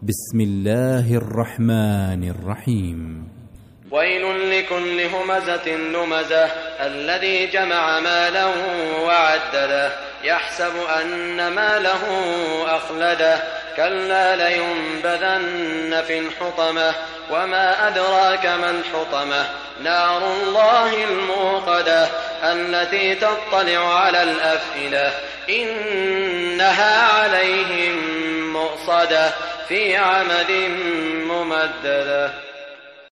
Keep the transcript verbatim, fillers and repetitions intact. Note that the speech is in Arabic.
بسم الله الرحمن الرحيم. ويل لكل همزة لمزة الذي جمع مالا وعدده يحسب أن ماله أخلده كلا لينبذن في الحطمة وما أدراك ما الحطمة نار الله الموقدة التي تطلع على الأفئدة إنها عليهم مؤصدة في عمد ممددة.